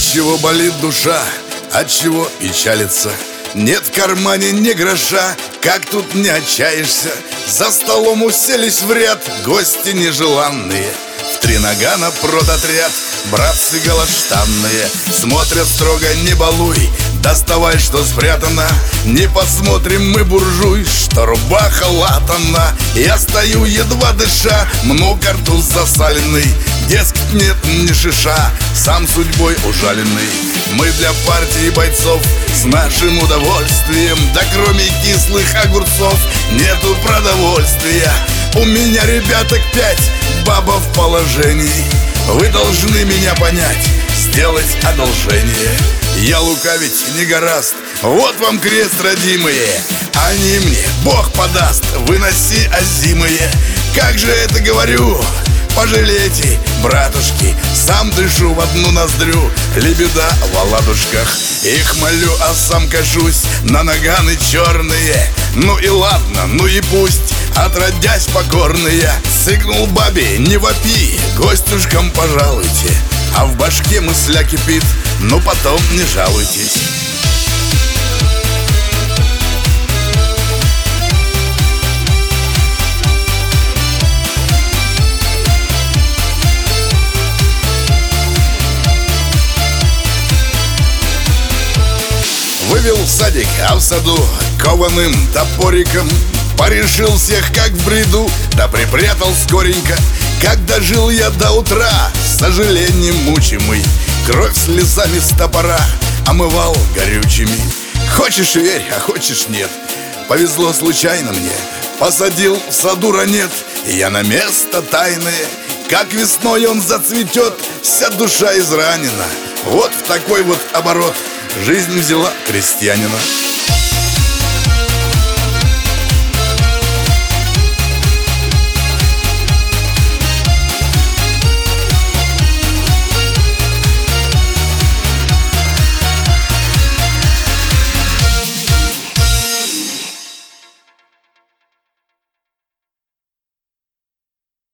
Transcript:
Отчего болит душа, отчего печалится? Нет в кармане ни гроша, как тут не отчаешься? За столом уселись в ряд гости нежеланные. В три нагана продотряд, братцы голоштанные. Смотрят строго: не балуй, доставай, что спрятано. Не посмотрим мы, буржуй, что рубаха латана. Я стою, едва дыша, много картуз засаленный. Дескать, нет ни шиша, сам судьбой ужаленный. Мы для партии бойцов с нашим удовольствием, да кроме кислых огурцов нету продовольствия. У меня ребяток 5, баба в положении. Вы должны меня понять, сделать одолжение. Я лукавить не гораст, вот вам крест, родимые. Они мне Бог подаст, выноси озимые. Как же это говорю? Пожалейте, братушки, сам дышу в одну ноздрю. Лебеда в оладушках, их молю, а сам кашусь на наганы черные. Ну и ладно, ну и пусть, отродясь покорные. Сыкнул бабе: не вопи, гостюшкам пожалуйте. А в башке мысля кипит: ну потом не жалуйтесь. Вывел в садик, а в саду кованым топориком порешил всех, как в бреду, да припрятал скоренько. Когда жил я до утра, с сожалением мучимый, кровь слезами с топора омывал горючими. Хочешь верь, а хочешь нет, повезло случайно мне. Посадил в саду ранет, и я на место тайное. Как весной он зацветет, вся душа изранена. Вот в такой вот оборот жизнь взяла крестьянина.